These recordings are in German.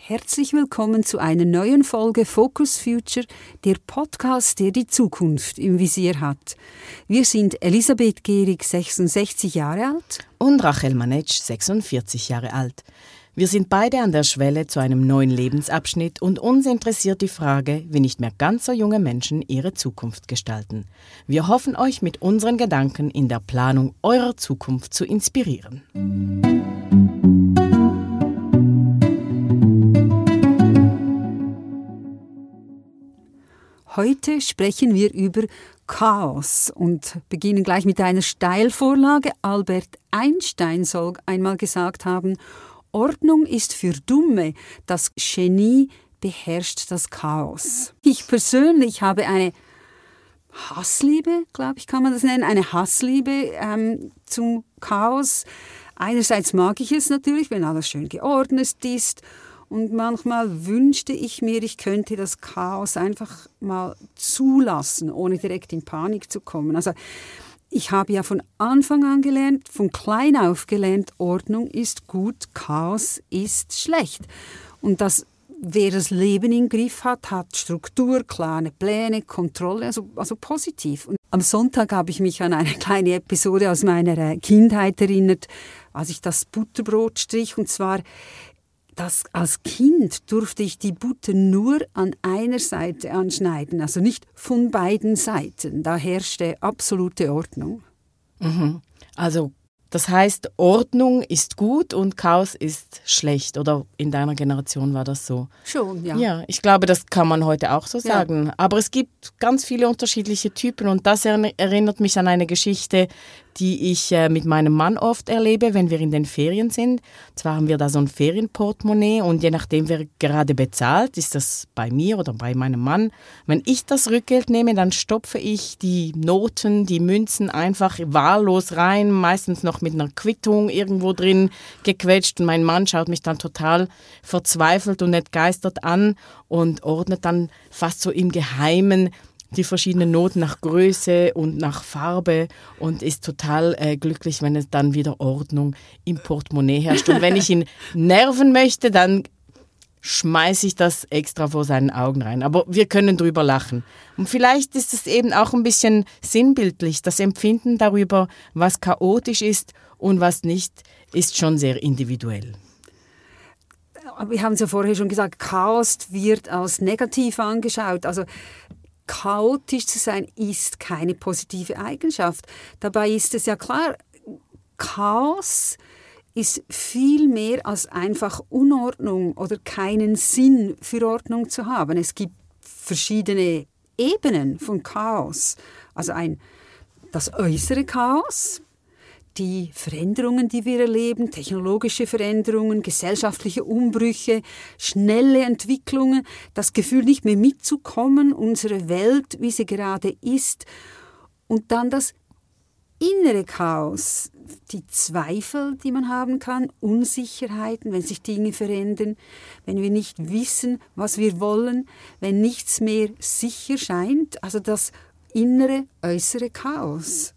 Herzlich willkommen zu einer neuen Folge Focus Future, der Podcast, der die Zukunft im Visier hat. Wir sind Elisabeth Gehrig, 66 Jahre alt. Und Rachel Manetsch, 46 Jahre alt. Wir sind beide an der Schwelle zu einem neuen Lebensabschnitt und uns interessiert die Frage, wie nicht mehr ganz so junge Menschen ihre Zukunft gestalten. Wir hoffen, euch mit unseren Gedanken in der Planung eurer Zukunft zu inspirieren. Heute sprechen wir über Chaos und beginnen gleich mit einer Steilvorlage. Albert Einstein soll einmal gesagt haben, Ordnung ist für Dumme, das Genie beherrscht das Chaos. Ich persönlich habe eine Hassliebe, glaube ich, kann man das nennen, eine Hassliebe zum Chaos. Einerseits mag ich es natürlich, wenn alles schön geordnet ist. Und manchmal wünschte ich mir, ich könnte das Chaos einfach mal zulassen, ohne direkt in Panik zu kommen. Also ich habe ja von Anfang an gelernt, von klein auf gelernt, Ordnung ist gut, Chaos ist schlecht. Und wer das Leben im Griff hat, hat Struktur, klare Pläne, Kontrolle, also positiv. Und am Sonntag habe ich mich an eine kleine Episode aus meiner Kindheit erinnert, als ich das Butterbrot strich. Und zwar, als Kind durfte ich die Butter nur an einer Seite anschneiden, also nicht von beiden Seiten. Da herrschte absolute Ordnung. Mhm. Also das heißt, Ordnung ist gut und Chaos ist schlecht. Oder in deiner Generation war das so? Schon, ja. Ja, ich glaube, das kann man heute auch so sagen. Ja. Aber es gibt ganz viele unterschiedliche Typen und das erinnert mich an eine Geschichte, die ich mit meinem Mann oft erlebe, wenn wir in den Ferien sind. Zwar haben wir da so ein Ferienportemonnaie und je nachdem, wer gerade bezahlt, ist das bei mir oder bei meinem Mann. Wenn ich das Rückgeld nehme, dann stopfe ich die Noten, die Münzen einfach wahllos rein, meistens noch mit einer Quittung irgendwo drin gequetscht. Und mein Mann schaut mich dann total verzweifelt und entgeistert an und ordnet dann fast so im Geheimen die verschiedenen Noten nach Größe und nach Farbe und ist total glücklich, wenn es dann wieder Ordnung im Portemonnaie herrscht. Und wenn ich ihn nerven möchte, dann schmeiße ich das extra vor seinen Augen rein. Aber wir können drüber lachen. Und vielleicht ist es eben auch ein bisschen sinnbildlich. Das Empfinden darüber, was chaotisch ist und was nicht, ist schon sehr individuell. Wir haben es ja vorher schon gesagt, Chaos wird als negativ angeschaut. Also chaotisch zu sein ist keine positive Eigenschaft. Dabei ist es ja klar, Chaos ist viel mehr als einfach Unordnung oder keinen Sinn für Ordnung zu haben. Es gibt verschiedene Ebenen von Chaos. Also das äußere Chaos, die Veränderungen, die wir erleben, technologische Veränderungen, gesellschaftliche Umbrüche, schnelle Entwicklungen, das Gefühl, nicht mehr mitzukommen, unsere Welt, wie sie gerade ist. Und dann das innere Chaos, die Zweifel, die man haben kann, Unsicherheiten, wenn sich Dinge verändern, wenn wir nicht wissen, was wir wollen, wenn nichts mehr sicher scheint, also das innere, äußere Chaos.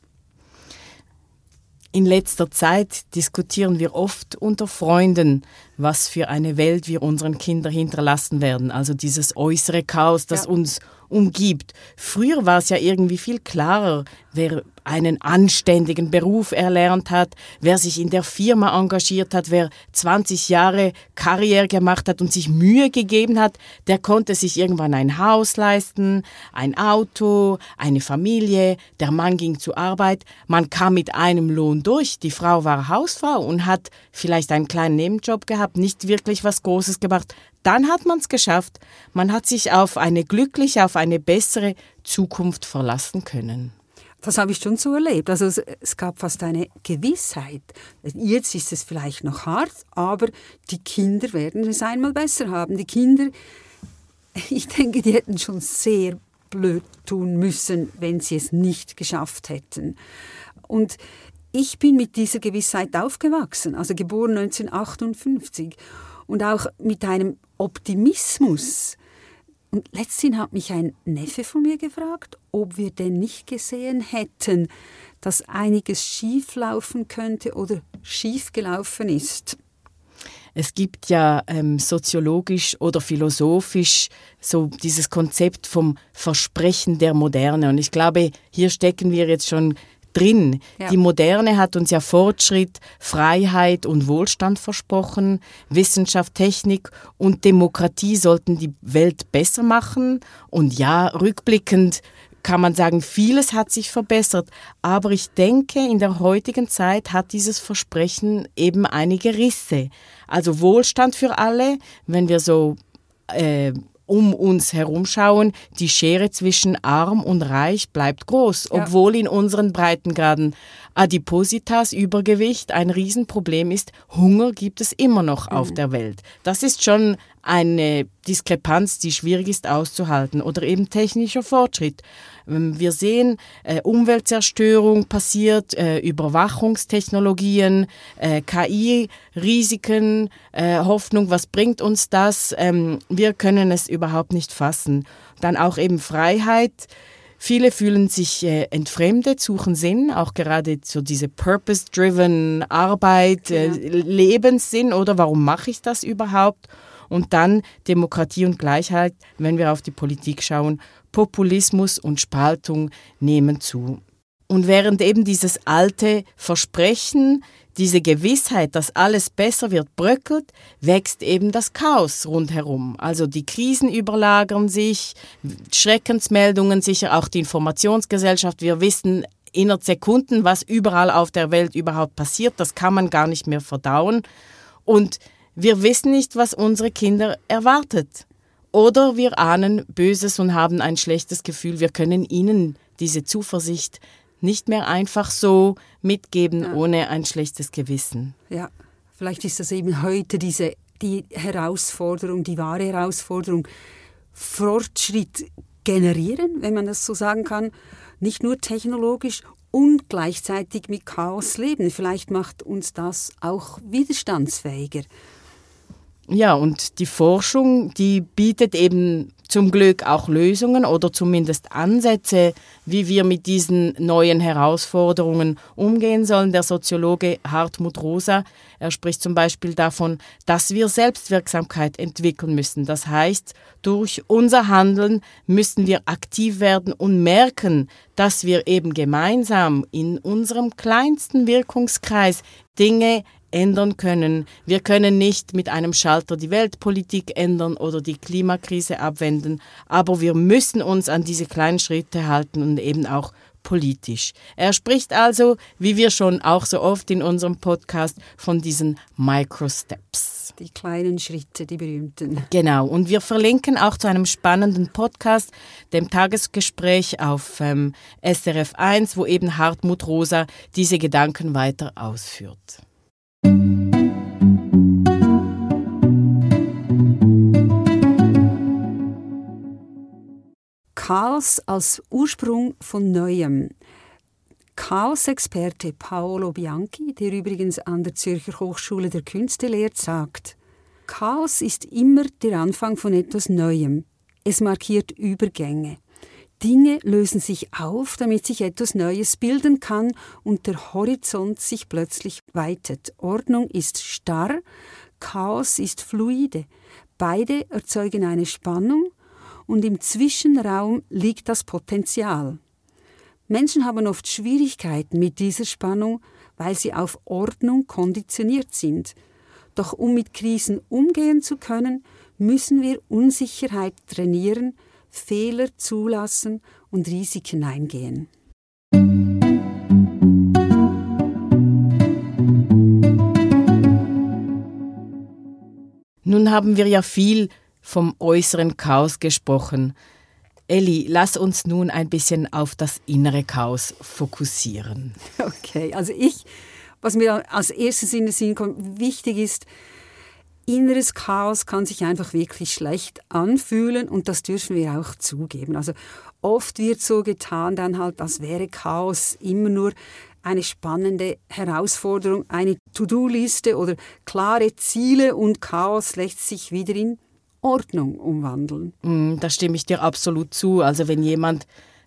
In letzter Zeit diskutieren wir oft unter Freunden, was für eine Welt wir unseren Kindern hinterlassen werden. Also dieses äußere Chaos, das uns umgibt. Früher war es ja irgendwie viel klarer, wer einen anständigen Beruf erlernt hat, wer sich in der Firma engagiert hat, wer 20 Jahre Karriere gemacht hat und sich Mühe gegeben hat, der konnte sich irgendwann ein Haus leisten, ein Auto, eine Familie, der Mann ging zur Arbeit, man kam mit einem Lohn durch, die Frau war Hausfrau und hat vielleicht einen kleinen Nebenjob gehabt, nicht wirklich was Großes gemacht. Dann hat man es geschafft, man hat sich auf eine glückliche, auf eine bessere Zukunft verlassen können. Das habe ich schon so erlebt. Also es gab fast eine Gewissheit. Jetzt ist es vielleicht noch hart, aber die Kinder werden es einmal besser haben. Die Kinder, ich denke, die hätten schon sehr blöd tun müssen, wenn sie es nicht geschafft hätten. Und ich bin mit dieser Gewissheit aufgewachsen, also geboren 1958 und auch mit einem Optimismus. Und letztens hat mich ein Neffe von mir gefragt, ob wir denn nicht gesehen hätten, dass einiges schief laufen könnte oder schief gelaufen ist. Es gibt ja soziologisch oder philosophisch so dieses Konzept vom Versprechen der Moderne. Und ich glaube, hier stecken wir jetzt schon drin. Ja. Die Moderne hat uns ja Fortschritt, Freiheit und Wohlstand versprochen. Wissenschaft, Technik und Demokratie sollten die Welt besser machen. Und ja, rückblickend kann man sagen, vieles hat sich verbessert. Aber ich denke, in der heutigen Zeit hat dieses Versprechen eben einige Risse. Also Wohlstand für alle, wenn wir so um uns herumschauen, die Schere zwischen arm und reich bleibt groß, obwohl in unseren Breitengraden Adipositas, Übergewicht, ein Riesenproblem ist. Hunger gibt es immer noch auf der Welt. Das ist schon eine Diskrepanz, die schwierig ist auszuhalten. Oder eben technischer Fortschritt. Wir sehen, Umweltzerstörung passiert, Überwachungstechnologien, KI-Risiken, Hoffnung, was bringt uns das? Wir können es überhaupt nicht fassen. Dann auch eben Freiheit. Viele fühlen sich entfremdet, suchen Sinn, auch gerade so diese purpose-driven Arbeit, Lebenssinn oder warum mache ich das überhaupt? Und dann Demokratie und Gleichheit, wenn wir auf die Politik schauen, Populismus und Spaltung nehmen zu. Und während eben dieses alte Versprechen, diese Gewissheit, dass alles besser wird, bröckelt, wächst eben das Chaos rundherum. Also die Krisen überlagern sich, Schreckensmeldungen, sicher auch die Informationsgesellschaft. Wir wissen innerhalb Sekunden, was überall auf der Welt überhaupt passiert. Das kann man gar nicht mehr verdauen. Und wir wissen nicht, was unsere Kinder erwartet. Oder wir ahnen Böses und haben ein schlechtes Gefühl. Wir können ihnen diese Zuversicht nicht mehr einfach so mitgeben, ohne ein schlechtes Gewissen. Ja, vielleicht ist das eben heute die Herausforderung, die wahre Herausforderung, Fortschritt generieren, wenn man das so sagen kann, nicht nur technologisch und gleichzeitig mit Chaos leben. Vielleicht macht uns das auch widerstandsfähiger. Ja, und die Forschung, die bietet eben zum Glück auch Lösungen oder zumindest Ansätze, wie wir mit diesen neuen Herausforderungen umgehen sollen. Der Soziologe Hartmut Rosa, er spricht zum Beispiel davon, dass wir Selbstwirksamkeit entwickeln müssen. Das heißt, durch unser Handeln müssen wir aktiv werden und merken, dass wir eben gemeinsam in unserem kleinsten Wirkungskreis Dinge ändern können. Wir können nicht mit einem Schalter die Weltpolitik ändern oder die Klimakrise abwenden, aber wir müssen uns an diese kleinen Schritte halten und eben auch politisch. Er spricht also, wie wir schon auch so oft in unserem Podcast, von diesen Microsteps. Die kleinen Schritte, die berühmten. Genau, und wir verlinken auch zu einem spannenden Podcast, dem Tagesgespräch auf SRF 1, wo eben Hartmut Rosa diese Gedanken weiter ausführt. Chaos als Ursprung von Neuem. Chaos-Experte Paolo Bianchi, der übrigens an der Zürcher Hochschule der Künste lehrt, sagt: Chaos ist immer der Anfang von etwas Neuem. Es markiert Übergänge. Dinge lösen sich auf, damit sich etwas Neues bilden kann und der Horizont sich plötzlich weitet. Ordnung ist starr, Chaos ist fluide. Beide erzeugen eine Spannung und im Zwischenraum liegt das Potenzial. Menschen haben oft Schwierigkeiten mit dieser Spannung, weil sie auf Ordnung konditioniert sind. Doch um mit Krisen umgehen zu können, müssen wir Unsicherheit trainieren, Fehler zulassen und Risiken eingehen. Nun haben wir ja viel vom äußeren Chaos gesprochen. Elli, lass uns nun ein bisschen auf das innere Chaos fokussieren. Okay, also was mir als erstes in den Sinn kommt, wichtig ist, inneres Chaos kann sich einfach wirklich schlecht anfühlen und das dürfen wir auch zugeben. Also oft wird so getan dann halt, als wäre Chaos immer nur eine spannende Herausforderung, eine To-Do-Liste oder klare Ziele und Chaos lässt sich wieder in Ordnung umwandeln. Da stimme ich dir absolut zu. Also wenn jemand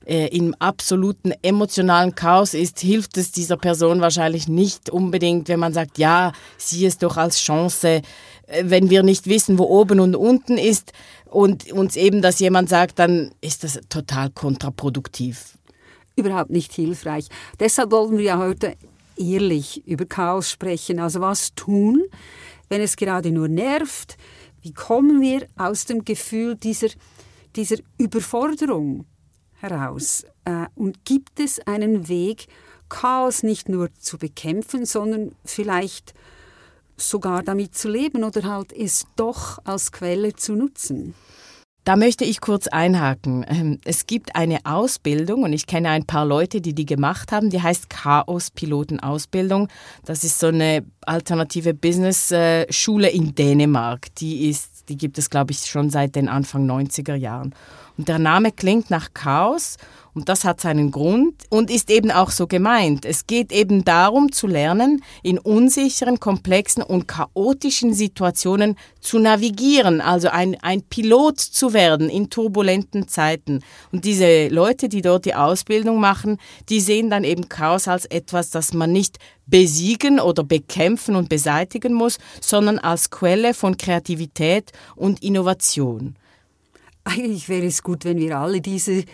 im absoluten emotionalen Chaos ist, hilft es dieser Person wahrscheinlich nicht unbedingt, wenn man sagt, ja, sieh es doch als Chance, wenn wir nicht wissen, wo oben und unten ist und uns eben das jemand sagt, dann ist das total kontraproduktiv. Überhaupt nicht hilfreich. Deshalb wollen wir ja heute ehrlich über Chaos sprechen. Also was tun, wenn es gerade nur nervt? Wie kommen wir aus dem Gefühl dieser Überforderung heraus? Und gibt es einen Weg, Chaos nicht nur zu bekämpfen, sondern vielleicht sogar damit zu leben oder halt es doch als Quelle zu nutzen? Da möchte ich kurz einhaken. Es gibt eine Ausbildung und ich kenne ein paar Leute, die gemacht haben, die heißt Chaos-Piloten-Ausbildung. Das ist so eine alternative Business-Schule in Dänemark. Die gibt es, glaube ich, schon seit den Anfang 90er Jahren. Und der Name klingt nach Chaos und das hat seinen Grund und ist eben auch so gemeint. Es geht eben darum zu lernen, in unsicheren, komplexen und chaotischen Situationen zu navigieren, also ein Pilot zu werden in turbulenten Zeiten. Und diese Leute, die dort die Ausbildung machen, die sehen dann eben Chaos als etwas, das man nicht besiegen oder bekämpfen und beseitigen muss, sondern als Quelle von Kreativität und Innovation. Eigentlich wäre es gut, wenn wir alle diese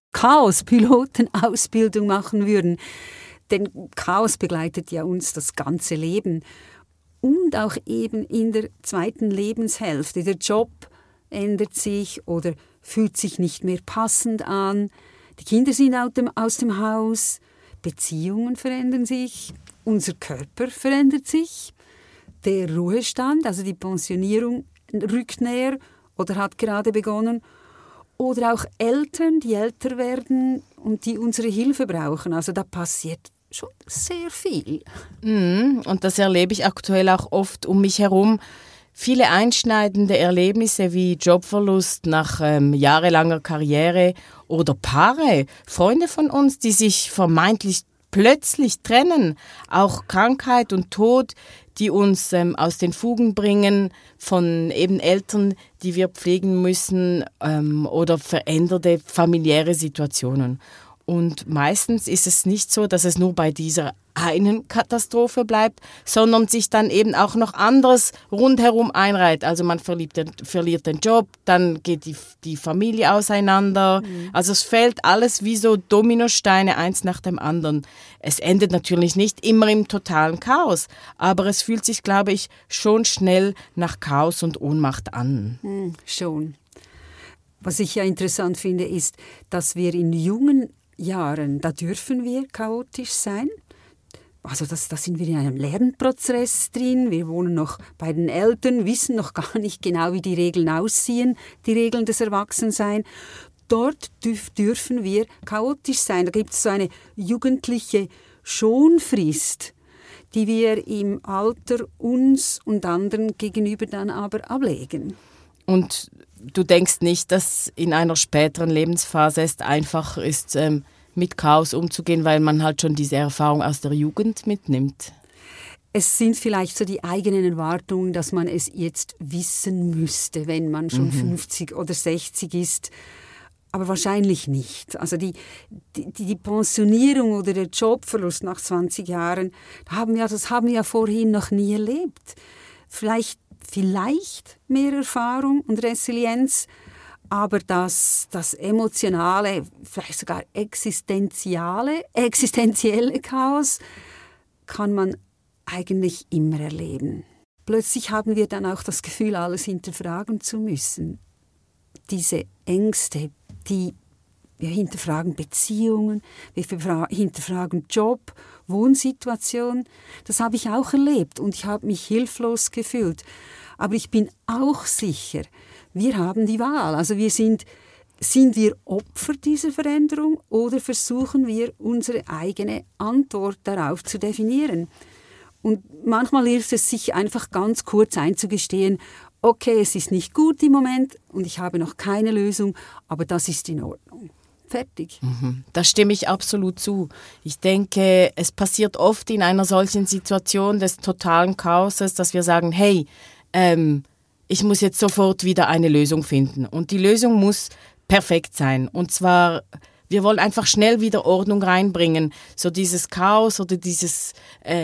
Chaos-Piloten-Ausbildung machen würden. Denn Chaos begleitet ja uns das ganze Leben. Und auch eben in der zweiten Lebenshälfte. Der Job ändert sich oder fühlt sich nicht mehr passend an. Die Kinder sind aus dem Haus. Beziehungen verändern sich. Unser Körper verändert sich. Der Ruhestand, also die Pensionierung, rückt näher oder hat gerade begonnen. Oder auch Eltern, die älter werden und die unsere Hilfe brauchen. Also da passiert schon sehr viel. Und das erlebe ich aktuell auch oft um mich herum. Viele einschneidende Erlebnisse wie Jobverlust nach jahrelanger Karriere oder Paare, Freunde von uns, die sich vermeintlich plötzlich trennen. Auch Krankheit und Tod, die uns aus den Fugen bringen von eben Eltern, die wir pflegen müssen oder veränderte familiäre Situationen. Und meistens ist es nicht so, dass es nur bei dieser einen Katastrophe bleibt, sondern sich dann eben auch noch anderes rundherum einreiht. Also man verliert den Job, dann geht die Familie auseinander. Also es fällt alles wie so Dominosteine eins nach dem anderen. Es endet natürlich nicht immer im totalen Chaos, aber es fühlt sich, glaube ich, schon schnell nach Chaos und Ohnmacht an. Schon. Was ich ja interessant finde, ist, dass wir in jungen Jahren, da dürfen wir chaotisch sein. Also da sind wir in einem Lernprozess drin. Wir wohnen noch bei den Eltern, wissen noch gar nicht genau, wie die Regeln aussehen, die Regeln des Erwachsenseins. Dort dürfen wir chaotisch sein. Da gibt es so eine jugendliche Schonfrist, die wir im Alter uns und anderen gegenüber dann aber ablegen. Und du denkst nicht, dass in einer späteren Lebensphase es einfach ist, mit Chaos umzugehen, weil man halt schon diese Erfahrung aus der Jugend mitnimmt? Es sind vielleicht so die eigenen Erwartungen, dass man es jetzt wissen müsste, wenn man schon 50 oder 60 ist. Aber wahrscheinlich nicht. Also die Pensionierung oder der Jobverlust nach 20 Jahren, das haben wir ja vorhin noch nie erlebt. Vielleicht mehr Erfahrung und Resilienz, aber das emotionale, vielleicht sogar existenzielle Chaos kann man eigentlich immer erleben. Plötzlich haben wir dann auch das Gefühl, alles hinterfragen zu müssen. Diese Ängste, wir hinterfragen Beziehungen, wir hinterfragen Job, Wohnsituation. Das habe ich auch erlebt und ich habe mich hilflos gefühlt. Aber ich bin auch sicher, wir haben die Wahl. Also sind wir Opfer dieser Veränderung oder versuchen wir, unsere eigene Antwort darauf zu definieren? Und manchmal hilft es sich einfach ganz kurz einzugestehen, okay, es ist nicht gut im Moment und ich habe noch keine Lösung, aber das ist in Ordnung. Fertig. Da stimme ich absolut zu. Ich denke, es passiert oft in einer solchen Situation des totalen Chaoses, dass wir sagen, hey, ich muss jetzt sofort wieder eine Lösung finden. Und die Lösung muss perfekt sein. Und zwar wir wollen einfach schnell wieder Ordnung reinbringen. So dieses Chaos oder dieses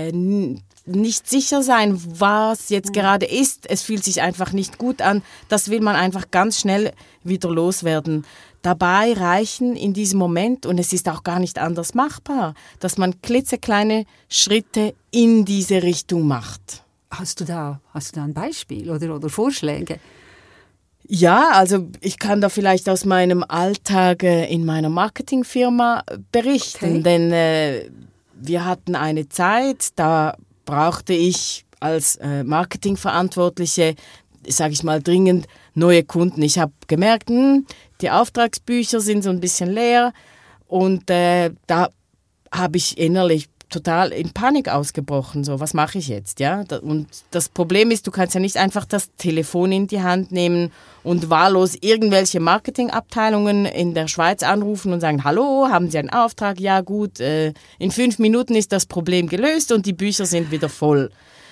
nicht sicher sein, was jetzt gerade ist. Es fühlt sich einfach nicht gut an. Das will man einfach ganz schnell wieder loswerden. Dabei reichen in diesem Moment, und es ist auch gar nicht anders machbar, dass man klitzekleine Schritte in diese Richtung macht. Hast du da ein Beispiel oder Vorschläge? Ja, also ich kann da vielleicht aus meinem Alltag in meiner Marketingfirma berichten, denn wir hatten eine Zeit, da brauchte ich als Marketingverantwortliche, sage ich mal, dringend neue Kunden. Ich habe gemerkt, die Auftragsbücher sind so ein bisschen leer und da habe ich innerlich total in Panik ausgebrochen. So, was mache ich jetzt? Ja? Und das Problem ist, du kannst ja nicht einfach das Telefon in die Hand nehmen und wahllos irgendwelche Marketingabteilungen in der Schweiz anrufen und sagen, hallo, haben Sie einen Auftrag? Ja gut, in 5 Minuten ist das Problem gelöst und die Bücher sind wieder voll.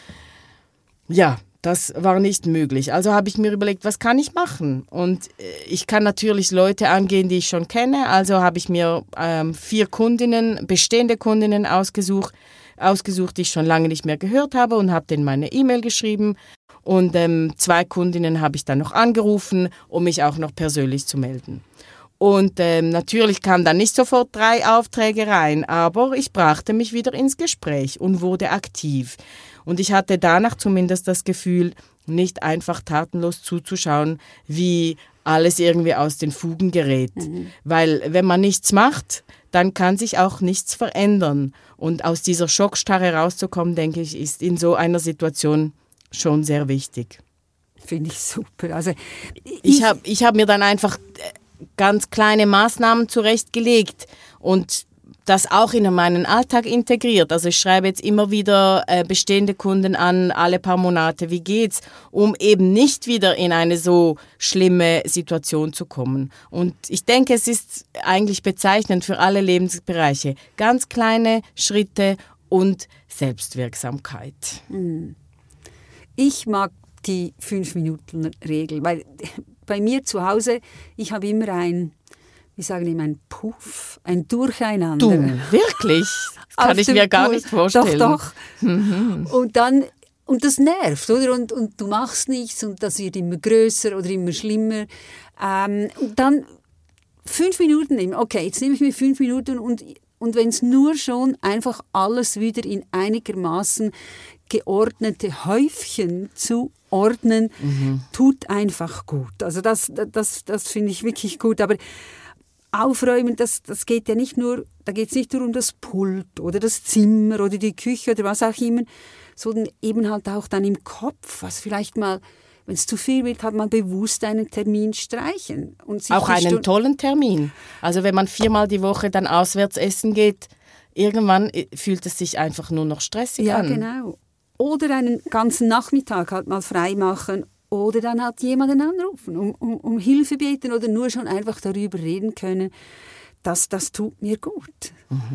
Ja, das war nicht möglich. Also habe ich mir überlegt, was kann ich machen? Und ich kann natürlich Leute angehen, die ich schon kenne. Also habe ich mir 4 bestehende Kundinnen ausgesucht, die ich schon lange nicht mehr gehört habe und habe denen meine E-Mail geschrieben. Und 2 Kundinnen habe ich dann noch angerufen, um mich auch noch persönlich zu melden. Und natürlich kamen dann nicht sofort 3 Aufträge rein, aber ich brachte mich wieder ins Gespräch und wurde aktiv. Und ich hatte danach zumindest das Gefühl, nicht einfach tatenlos zuzuschauen, wie alles irgendwie aus den Fugen gerät. Weil wenn man nichts macht, dann kann sich auch nichts verändern. Und aus dieser Schockstarre rauszukommen, denke ich, ist in so einer Situation schon sehr wichtig. Finde ich super. Also ich hab mir dann einfach ganz kleine Maßnahmen zurechtgelegt und das auch in meinen Alltag integriert. Also ich schreibe jetzt immer wieder bestehende Kunden an, alle paar Monate, wie geht's, um eben nicht wieder in eine so schlimme Situation zu kommen. Und ich denke, es ist eigentlich bezeichnend für alle Lebensbereiche. Ganz kleine Schritte und Selbstwirksamkeit. Ich mag die 5-Minuten-Regel, weil bei mir zu Hause, ich habe immer ein Puff, ein Durcheinander. Du, wirklich? Das kann ich mir gar nicht vorstellen. Doch. Und das nervt, oder? Und du machst nichts und das wird immer größer oder immer schlimmer. Und dann 5 Minuten nehmen. Okay, jetzt nehme ich mir 5 Minuten und wenn es nur schon einfach alles wieder in einigermaßen geordnete Häufchen zu ordnen, tut einfach gut. Also das finde ich wirklich gut. Aber Aufräumen, das geht ja nicht nur, da geht es nicht nur um das Pult oder das Zimmer oder die Küche oder was auch immer, sondern eben halt auch dann im Kopf, was vielleicht mal, wenn es zu viel wird, hat man bewusst einen Termin streichen. Und sich auch einen tollen Termin. Also wenn man 4-mal die Woche dann auswärts essen geht, irgendwann fühlt es sich einfach nur noch stressig an. Ja, genau. Oder einen ganzen Nachmittag halt mal frei machen oder dann halt jemanden anrufen, um Hilfe beten oder nur schon einfach darüber reden können. Das tut mir gut.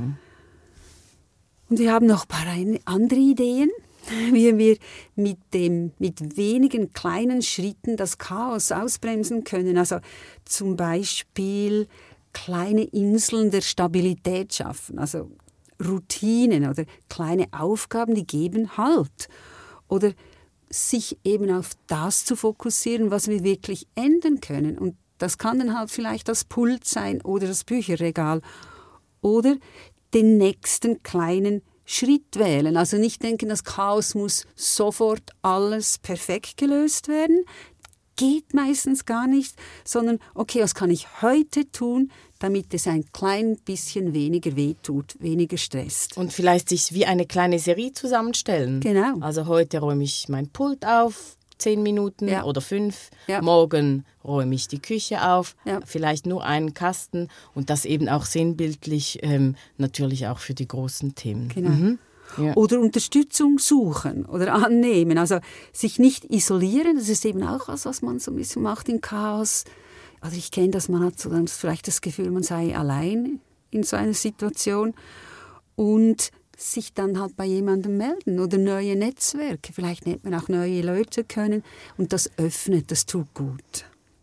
Und wir haben noch ein paar andere Ideen, wie wir mit wenigen kleinen Schritten das Chaos ausbremsen können. Also zum Beispiel kleine Inseln der Stabilität schaffen, also Routinen oder kleine Aufgaben, die geben Halt. Oder sich eben auf das zu fokussieren, was wir wirklich ändern können. Und das kann dann halt vielleicht das Pult sein oder das Bücherregal. Oder den nächsten kleinen Schritt wählen. Also nicht denken, das Chaos muss sofort alles perfekt gelöst werden. Geht meistens gar nicht, sondern okay, was kann ich heute tun, damit es ein klein bisschen weniger wehtut, weniger stresst. Und vielleicht sich wie eine kleine Serie zusammenstellen. Genau. Also heute räume ich mein Pult auf, 10 Minuten oder 5. Ja. Morgen räume ich die Küche auf, Ja. vielleicht nur einen Kasten und das eben auch sinnbildlich, natürlich auch für die großen Themen. Genau. Ja. Oder Unterstützung suchen oder annehmen. Also sich nicht isolieren, das ist eben auch was man so ein bisschen macht im Chaos. Also ich kenne das, man hat so dann vielleicht das Gefühl, man sei allein in so einer Situation und sich dann halt bei jemandem melden oder neue Netzwerke. Vielleicht nennt man auch neue Leute können und das öffnet, das tut gut.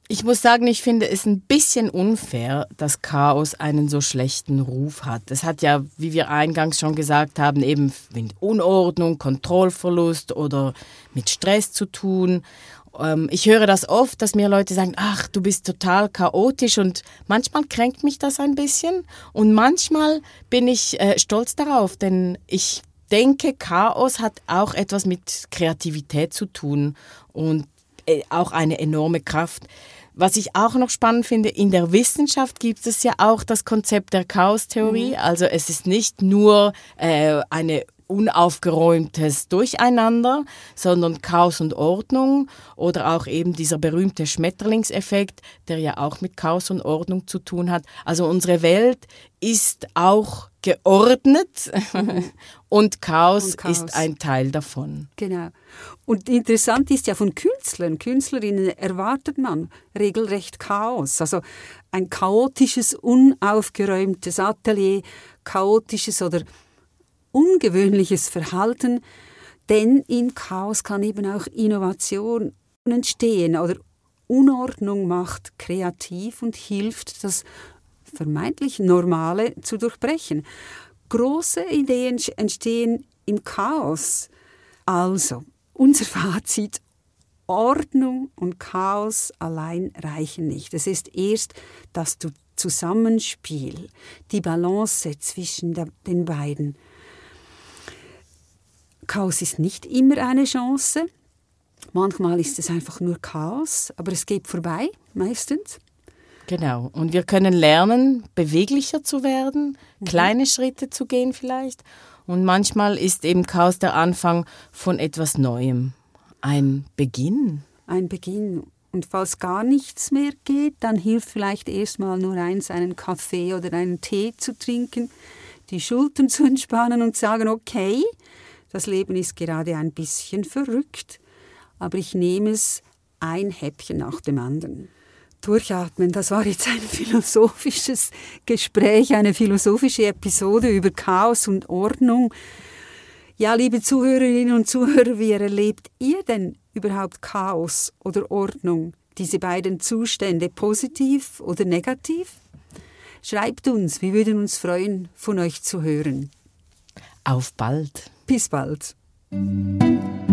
Ich muss sagen, ich finde es ein bisschen unfair, dass Chaos einen so schlechten Ruf hat. Es hat ja, wie wir eingangs schon gesagt haben, eben mit Unordnung, Kontrollverlust oder mit Stress zu tun. Ich höre das oft, dass mir Leute sagen, ach, du bist total chaotisch, und manchmal kränkt mich das ein bisschen und manchmal bin ich stolz darauf, denn ich denke, Chaos hat auch etwas mit Kreativität zu tun und auch eine enorme Kraft. Was ich auch noch spannend finde, in der Wissenschaft gibt es ja auch das Konzept der Chaostheorie. Also es ist nicht nur eine unaufgeräumtes Durcheinander, sondern Chaos und Ordnung, oder auch eben dieser berühmte Schmetterlingseffekt, der ja auch mit Chaos und Ordnung zu tun hat. Also unsere Welt ist auch geordnet und Chaos ist ein Teil davon. Genau. Und interessant ist ja von Künstlerinnen erwartet man regelrecht Chaos. Also ein chaotisches, unaufgeräumtes Atelier, chaotisches oder ungewöhnliches Verhalten, denn in Chaos kann eben auch Innovation entstehen oder Unordnung macht kreativ und hilft, das vermeintlich Normale zu durchbrechen. Große Ideen entstehen im Chaos. Also, unser Fazit: Ordnung und Chaos allein reichen nicht. Es ist erst das Zusammenspiel, die Balance zwischen den beiden. Chaos ist nicht immer eine Chance. Manchmal ist es einfach nur Chaos, aber es geht vorbei, meistens. Genau. Und wir können lernen, beweglicher zu werden, kleine Schritte zu gehen vielleicht. Und manchmal ist eben Chaos der Anfang von etwas Neuem. Ein Beginn. Ein Beginn. Und falls gar nichts mehr geht, dann hilft vielleicht erstmal nur eins, einen Kaffee oder einen Tee zu trinken, die Schultern zu entspannen und sagen, okay, das Leben ist gerade ein bisschen verrückt, aber ich nehme es ein Häppchen nach dem anderen. Durchatmen, das war jetzt ein philosophisches Gespräch, eine philosophische Episode über Chaos und Ordnung. Ja, liebe Zuhörerinnen und Zuhörer, wie erlebt ihr denn überhaupt Chaos oder Ordnung? Diese beiden Zustände, positiv oder negativ? Schreibt uns, wir würden uns freuen, von euch zu hören. Auf bald. Bis bald.